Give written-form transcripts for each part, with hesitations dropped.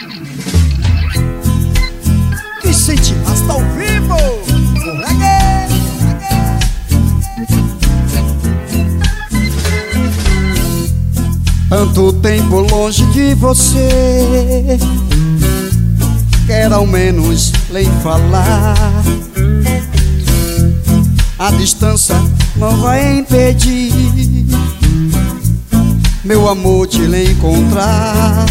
Vicente Rasta ao vivo, o reggae. Tanto tempo longe de você, quero ao menos lhe falar. A distância não vai impedir meu amor te lhe encontrar.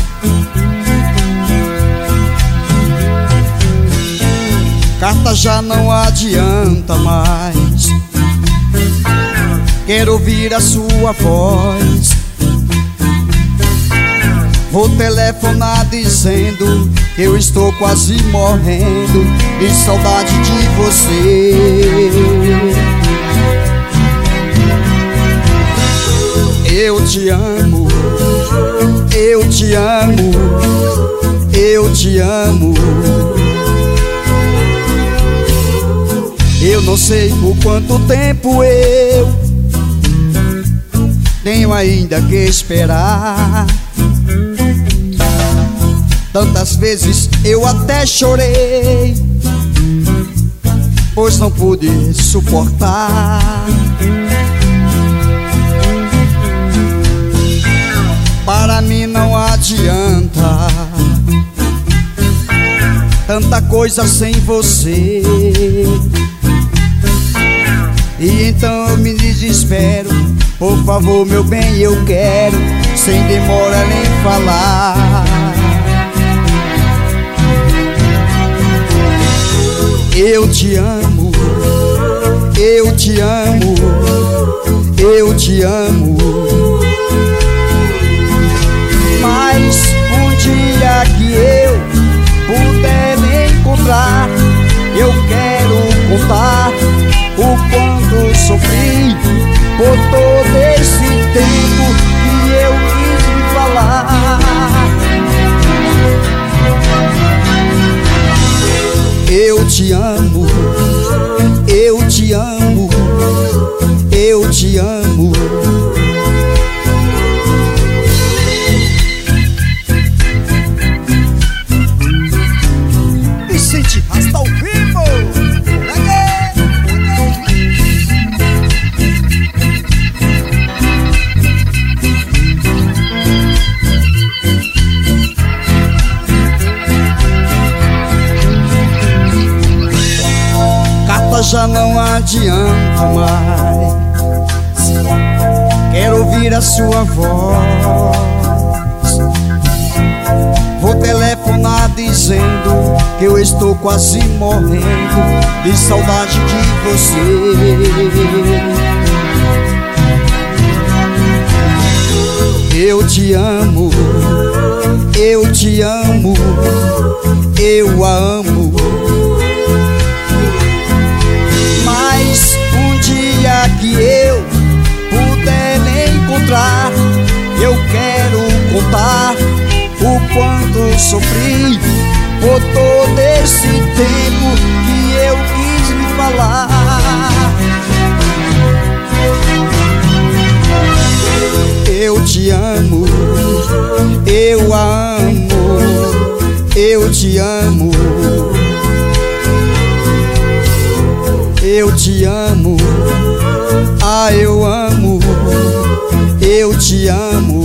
Carta já não adianta mais, quero ouvir a sua voz. Vou telefonar dizendo que eu estou quase morrendo de saudade de você. Eu te amo, eu te amo, eu te amo. Eu não sei por quanto tempo eu tenho ainda que esperar. Tantas vezes eu até chorei, pois não pude suportar. Para mim não adianta tanta coisa sem você. E então eu me desespero. Por favor, meu bem, eu quero, sem demora nem falar. Eu te amo, eu te amo, eu te amo. Mas um dia que eu puder me encontrar, eu quero contar o quanto sofri por todo esse tempo que eu quis lhe falar. Eu te amo, eu te amo, eu te amo. Vicente Rasta ao vivo, já não adianta mais, quero ouvir a sua voz. Vou telefonar dizendo que eu estou quase morrendo de saudade de você. Eu te amo, eu te amo, eu a amo. Mas um dia que eu puder me encontrar, eu quero contar o quanto sofri por todo esse tempo que eu quis lhe falar. Eu te amo, eu a amo, eu te amo. Eu te amo, ah, eu amo, eu te amo.